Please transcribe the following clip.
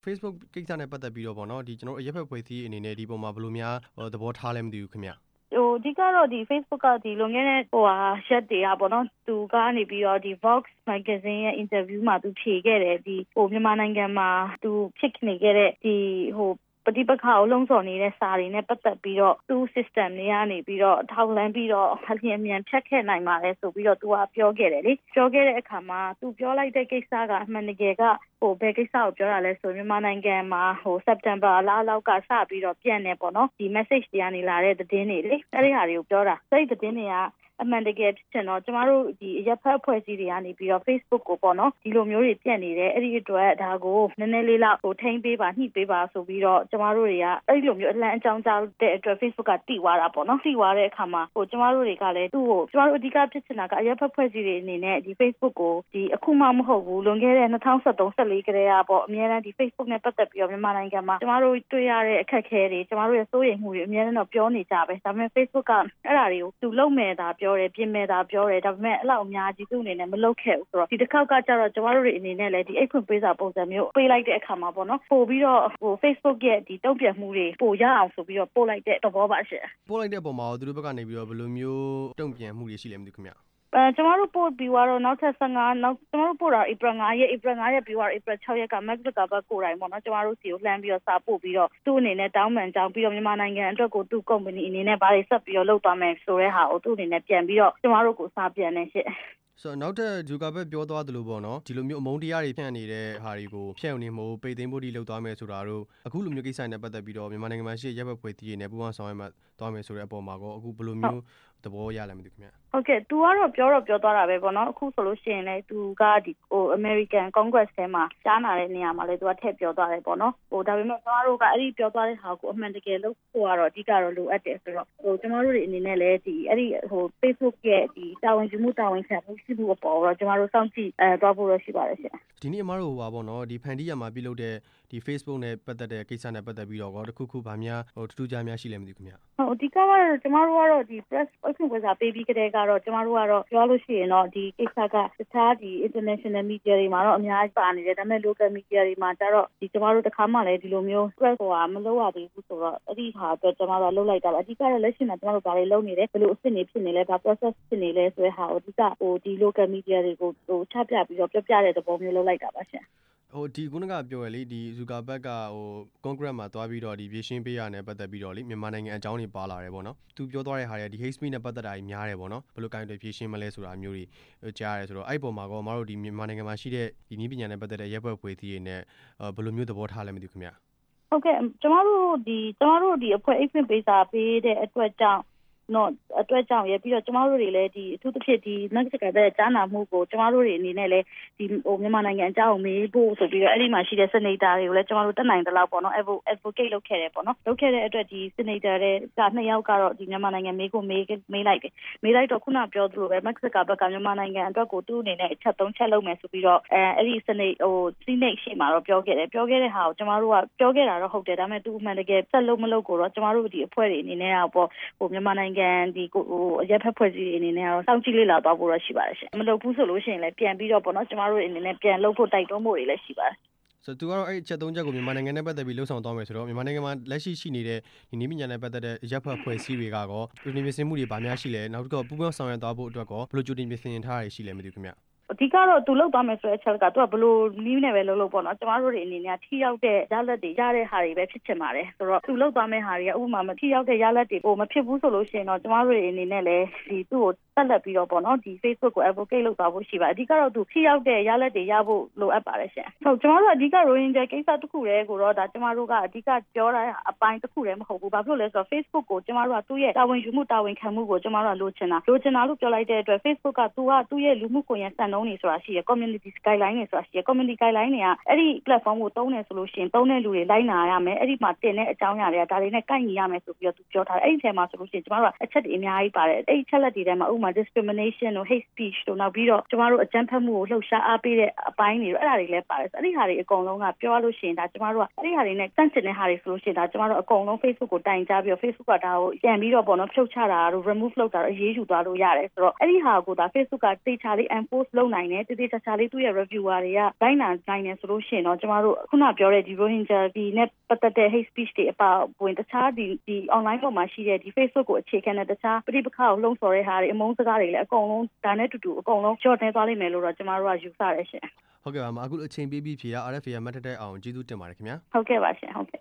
Facebook ကိစ္စနဲ့ပတ်သက်ပြီးတော့ပေါ့နော်ဒီကျွန်တော်အရက်ဖက်ဖွဲ့စည်းအနေနဲ့ဒီပုံမှာဘယ်လိုများသဘောထားလဲမသိဘူးခင်ဗျအဓိကတော့ဒီ Facebook ကဒီလွန်ခဲ့တဲ့ရက်တွေကပေါ့နော်သူကနေပြီးတော့ဒီ Vox Magazine ရဲ့ interview မှာသူဖြေခဲ့တယ်ဒီမြန်မာနိုင်ငံမှာသူဖြစ်နေခဲ့တဲ့ဒီပฏิပက္ခကိုလုံဆော်နေတဲ့စာတွေနဲ့ပတ်သက်ပြီးတော့သူ system တွေကနေပြီးတော့ထောက်လှမ်းပြီးတော့အလျင်မြန်ဖြတ်ခဲ့နိုင်ပါလေဆိုပြီးတော့သူကပြောခဲ့တယ်လေပြောခဲ့တဲ့အခါမှာသူပြောလိုက်တဲ့ကိစ္စကအမှန်တကယ်ကဘယ်ကိစ္စကိုပြောတာလဲဆိုမြန်မာနိုင်ငံမှာSeptember လလောက်ကစပြီးတော့ပြန့်နေပေါ့နော်ဒီ message တွေကနေလာတဲ့သတင်းတွေလေအဲ့ဒီဟာတွေကိုပြောတာအဲ့ဒီသတင်းတွေကအမှန်တကယ်ဖြစ်ချင်တော့ကျမတို့ဒီရပ်ဖက်အဖွဲ့အစည်းတွေကနေပြီးတော့ Facebook ကိုပေါ့နော်ဒီလိုမျိုးတွေပြန့်နေတယ်အဲ့ဒီအတွက်ဒါကိုနည်းနည်းလေးလောက်ထိန်းပေးပါညှိပေးပါဆိုပြီးတော့ကျမတို့တွေကအဲ့ဒီလိုမျိုးအလန့်အကြောင်းကြားတဲ့အတွက် Facebook ကတိသွားတာပေါ့နော်တိသွားတဲ့အခါမှာကျမတို့တွေကလည်းသူ့ကိုကျမတို့အဓိကဖြစ်ချင်တာကအရပ်ဖက်အဖွဲ့အစည်းတွေအနေနဲ့ဒီ Facebook ကိုဒီအခုမှမဟုတ်ဘူးလွန်ခဲ့တဲ့2013-14ကတည်းကပေါ့အများအားဒီ Facebook နဲ့ပတ်သက်ပြီးတော့မြန်မာနိုင်ငံမှာကျမတို့တွေ့ရတဲ့အခက်အခဲတွေကျမတို့ရဲ့စိုးရိမ်မှုတွေအများအားတော့ပြောနေကြပဲဒါပေမဲ့ Facebook ကအဲ့ဒါတွေကိုသူလုံမဲ့တာပြောတယ်ပြင်မဲ့တာပြောတယ်ဒါပေမဲ့အဲ့လောက်အများကြီးသူ့အနေနဲ့မလုပ်ခဲ့ဘူးဆိုတော့ဒီတစ်ခေါက်ကကျတော့ကျမတို့တွေအနေနဲ့လည်းဒီအိတ်ဖွင့်ပေးစာပုံစံမျိုးပေးလိုက်တဲ့အခါမှာပေါ့နော်ပို့ပြီးတော့Facebook ရဲ့ဒီတုံ့ပြန်မှုတွေပို့ရအောင်ဆိုပြီးတော့ပို့လိုက်တဲ့သဘောပါရှင်ပို့လိုက်တဲ့အပေါ်မှာသူတို့ဘက်ကနေပြီးတော့ဘယ်လိုမျိုးတုံ့ပြန်မှုတွေရှိလဲမသိဘူးခင်ဗျကျမတို့ပို့ပြီးတော့နောက်ထပ်15နောက်ကျမတို့ပို့တာ April 5ရက်ပြီးတော့ April 6ရက်က Max ကဘက်ကိုယ်တိုင်ပေါ့နော်ကျမတို့စီကိုလှမ်းပြီးတော့စာပို့ပြီးတော့သူ့အနေနဲ့တောင်းပန်ကြောင်းပြီးတော့မြန်မာနိုင်ငံအတွက်ကိုသူ့ company အနေနဲ့ဘာတွေဆက်ပြီးတော့လုပ်သွားမယ်ဆိုတဲ့ဟာကိုသူ့အနေနဲ့ပြန်ပြီးတော့ကျမတို့ကိုစာပြန်နေရှင့်ဆိုတော့နောက်ထပ်ဂျူကာဘက်ပြောသွားသလိုပေါ့နော်ဒီလိုမျိုးအမုန်းတရားတွေဖြန့်နေတဲ့ဟာတွေကိုဖြန့်နေမို့ပိတ်သိမ်းဖို့တိလုပ်သွားမယ်ဆိုတာတို့အခုလိုမျိုးကိစ္စနဲ့ပတ်သက်ပြီးတော့မြန်မာနိုင်ငံမှာရှိရပ်ဘက်ဖွဲ့စည်းရေးနဲ့ပူးပေါင်းဆောင်ရွက်မှသွားမယ်ဆိုတဲ့အပေါ်မှာကောအခုဘယ်လိုမျိုးသဘောရလဲမသိဘူးခင်ဗျဟုတ်ကဲ့ तू ကတော့ပြောသွားတာပဲပေါ့နော်အခုဆိုလို့ရှိရင်လည်း तू ကဒီAmerican Congress ထဲမှာကြားနာတဲ့နေရာမှာလည်း तू ကထည့်ပြောသွားတယ်ပေါ့နော်ဒါပေမဲ့ကျမတို့ကအဲ့ဒီပြောသွားတဲ့ဟာကိုအမှန်တကယ်လုပ်ဖို့ကတော့အဓိကတော့လိုအပ်တယ်ဆိုတော့ကျမတို့တွေအနေနဲ့လည်းဒီအဲ့ဒီFacebook ရဲ့ဒီတာဝန်ယူမှုတာဝန်ခံမှုရှိမှုအပေါ်တော့ကျမတို့စောင့်ကြည့်သွားဖို့ရရှိပါတယ်ရှင်ဒီနေ့အမတို့ပေါ့နော်ဒီဖန်တီးရမှာပြုလုပ်တဲ့ဒီ Facebook နဲ့ပတ်သက်တဲ့ကိစ္စနဲ့ပတ်သက်ပြီးတော့တခုဗာများထူးထူးခြားများရှိလဲမသိဘူးခင်ဗျဟုတ်အဓိကတော့ကျမတို့ကတော့ဒီ press အခွင့်အရေးစာပေးပြီးကြတဲ့ကတော့ကျမတို့ကတော့ပြောလို့ရှိရင်တော့ဒီကိစ္စကတခြားဒီ international media တွေမှာတော့အများကြီးပါနေတယ်ဒါပေမဲ့ local media တွေမှာကျတော့ဒီကျမတို့တစ်ခါမှလည်းဒီလိုမျိုး press မလုပ်ရသေးဘူးဆိုတော့အဲ့ဒီဟာအတွက်ကျမတို့လုပ်လိုက်တာပါအဓိကတော့လက်ရှိမှာကျမတို့ဘာတွေလုပ်နေလဲဘယ်လိုအဆင့်တွေဖြစ်နေလဲဘာ process ဖြစ်နေလဲဆိုတဲ့ဟာကိုအဓိကဒီ local media တွေကိုချပြပြီးတော့ပြောပြတဲ့သဘောမျိုးလုပ်လိုက်တာပါရှင်ဒီခုနကပြောရလေဒီဇူကာဘက်ကCongress မှာတွားပြီးတော့ဒီပြေရှင်းပေးရနဲ့ပတ်သက်ပြီးတော့လေမြန်မာနိုင်ငံအကြောင်းတွေပါလာတယ်ပေါ့နော်သူပြောသွားတဲ့ဟာတွေဒီ hate speech နဲ့ပတ်သက်တာကြီးများတယ်ပေါ့နော်ဘယ်လိုကိုင်တွယ်ပြေရှင်းမလဲဆိုတာမျိုးတွေကြားရတယ်ဆိုတော့အဲ့ပုံမှာကောမတို့ဒီမြန်မာနိုင်ငံမှာရှိတဲ့ဒီနည်းပညာနဲ့ပတ်သက်တဲ့ရပ်ဘက်ဖွဲ့စည်းရေးနဲ့ဘယ်လိုမျိုးသဘောထားလဲမသိဘူးခင်ဗျဟုတ်ကဲ့ကျမတို့ဒီအဖွဲ့အိတ်ဖွင့်ပေးစာပေးတဲ့အတွက်ကြောင့်အတွက်ကြောင့်ရပြီးတော့ကျမတို့တွေလည်းဒီအထူးသဖြင့်ဒီ Mexico ဘက်ကြားနာမှုကိုကျမတို့တွေအနေနဲ့လည်းဒီမြန်မာနိုင်ငံအကြောင်းကိုမေးဖို့ဆိုပြီးတော့အဲ့ဒီမှာရှိတဲ့ senator တွေကိုလည်းကျမတို့တက်နိုင်တဲ့လောက်ပေါ့နော် advocate လုပ်ခဲ့တယ်ပေါ့နော်လုပ်ခဲ့တဲ့အတွက်ဒီ senator တွေက2ယောက်ကတော့ဒီမြန်မာနိုင်ငံမေးကိုမေးလိုက်တယ်မေးလိုက်တော့ခုနပြောသလိုပဲ Mexico ဘက်ကမြန်မာနိုင်ငံအတွက်ကိုသူ့အနေနဲ့အချက်3ချက်လုပ်မယ်ဆိုပြီးတော့အဲ့ဒီ Senate ရှိမှာတော့ပြောခဲ့တဲ့ဟာကိုကျမတို့ကပြောခဲ့တာတော့ဟုတ်တယ်ဒါပေမဲ့သူအမှန်တကယ်ဆက်လို့မလုပ်ကိုတော့ကျမတို့ဒီအဖွဲ့တွေအနေနဲ့ပေါ့မြန်မာနိုင်ငံဒီရပ်ဖက်ဖွဲ့စည်းအနေနဲ့ကတော့စောင့်ကြည့်လေ့လာသွားဖို့ရရှိပါတယ်ရှင်မလုပ်ဘူးဆိုလို့ရှိရင်လည်းပြန်ပြီးတော့ပေါ့နော်ကျမတို့အနေနဲ့ပြန်လုပ်ဖို့တိုက်တွန်းမှုတွေလည်းရှိပါတယ်ဆိုတော့သူကတော့အဲ့ချက်3ချက်ကိုမြန်မာနိုင်ငံနဲ့ပတ်သက်ပြီးလှုပ်ဆောင်သွားမယ်ဆိုတော့မြန်မာနိုင်ငံမှာလက်ရှိနေတဲ့ဒီနည်းပညာနဲ့ပတ်သက်တဲ့ရပ်ဖက်ဖွဲ့စည်းတွေကကောကြိုတင်ပြင်ဆင်မှုတွေဗာများရှိလဲနောက်တစ်ခုပူးပေါင်းဆောင်ရွက်သွားဖို့အတွက်ကောဘယ်လိုကြိုတင်ပြင်ဆင်ထားရရှိလဲမသိဘူးခင်ဗျအဓိကတော့သူလောက်သွားမယ်ဆိုတဲ့အချက်ကသူကဘလို့နီးနေပဲလို့ပေါ့နော်ကျမတို့တွေအနေနဲ့ထိရောက်တဲ့ရလဒ်တွေရတဲ့ဟာတွေပဲဖြစ်ချင်ပါတယ်ဆိုတော့သူလောက်သွားမယ့်ဟာတွေကဥပမာမထိရောက်တဲ့ရလဒ်တွေမဖြစ်ဘူးဆိုလို့ရှိရင်တော့ကျမတို့တွေအနေနဲ့လည်းဒီသူ့ကိုဆက်လက်ပြီးတော့ပေါ့နော်ဒီ Facebook ကို advocate လုပ်သွားဖို့ရှိပါအဓိကတော့သူထိရောက်တဲ့ရလဒ်တွေရဖို့လိုအပ်ပါတယ်ရှင်ဟုတ်ကျမတို့အဓိက Rohingya ကိစ္စတစ်ခုတည်းကိုတော့ဒါကျမတို့ကအဓိကပြောတာအပိုင်းတစ်ခုတည်းမဟုတ်ဘူးဘာဖြစ်လို့လဲဆိုတော့ Facebook ကိုကျမတို့ကသူ့ရဲ့တာဝန်ယူမှုတာဝန်ခံမှုကိုကျမတို့ကလိုချင်တာလို့ပြောလိုက်တဲ့အတွက် Facebook ကသူ့ရဲ့လူမှုကွန်ရက်စံနှုန်းတွေဆိုတာရှိရ community guideline တွေဆိုတာရှိရ community guideline တွေကအဲ့ဒီ platform ကိုသုံးနေဆိုလို့ရှိရင်သုံးတဲ့လူတွေလိုက်နာရမယ်အဲ့ဒီမှာတင်တဲ့အကြောင်းအရာတွေကဒါတွေနဲ့ကိုက်ညီရမယ်ဆိုပြီးတော့သူပြောထားတယ်အဲ့ဒီထဲမှာဆိုလို့ရှိရင်ကျမတို့ကအချက်တွေအများကြီးပါတယ်အဲ့ဒီချက်လက်တွေထဲမှာဥပမာ discrimination တို့ hate speech တို့နောက်ပြီးတော့ကျမတို့အကြမ်းဖက်မှုကိုလှုပ်ရှားအားပေးတဲ့အပိုင်းတွေတို့အဲ့ဒါတွေလည်းပါတယ်အဲ့ဒီဟာတွေအကုန်လုံးကပြောရလို့ရှိရင်ဒါကျမတို့ကအဲ့ဒီဟာတွေနဲ့စန့်ကျင်တဲ့ဟာတွေဆိုလို့ရှိရင်ဒါကျမတို့အကုန်လုံး Facebook ကိုတိုင်ကြားပြီးတော့ Facebook ကဒါကိုပြန်ပြီးတော့ပေါ့နော်ဖြုတ်ချတာတို့ remove လုပ်တာတို့အရေးယူသွားလို့ရတယ်ဆိုတော့အဲ့ဒီဟာကိုဒါ Facebook ကတေချာလေး enforce လုပ်လုပ်နိုင်တယ်တည်ချာလေးသူ့ရဲ့ reviewer တွေကလိုက်နာနိုင်တယ်ဆိုလို့ရှိရင်တော့ကျမတို့ခုနပြောတဲ့ဒီ Rohingya ဒီနဲ့ပတ်သက်တဲ့ hate speech တွေအပါဝင်တခြားဒီ online ပေါ်မှာရှိတဲ့ဒီ Facebook ကိုအခြေခံတဲ့တခြားပဋိပက္ခကိုလှုံ့ဆော်တဲ့ဟာတွေအမုန်းစကားတွေလည်းအကုန်လုံးဒါနဲ့တူအကုန်လုံးကြော့တင်းသွားလိမ့်မယ်လို့တော့ကျမတို့ကယူဆရရှင်ဟုတ်ကဲ့ပါအခုအချိန်ပေးပြီးဖြေရ RFA ရမှတ်ထတဲ့အောင်ကျေးဇူးတင်ပါတယ်ခင်ဗျာဟုတ်ကဲ့ပါရှင်ဟုတ်ကဲ့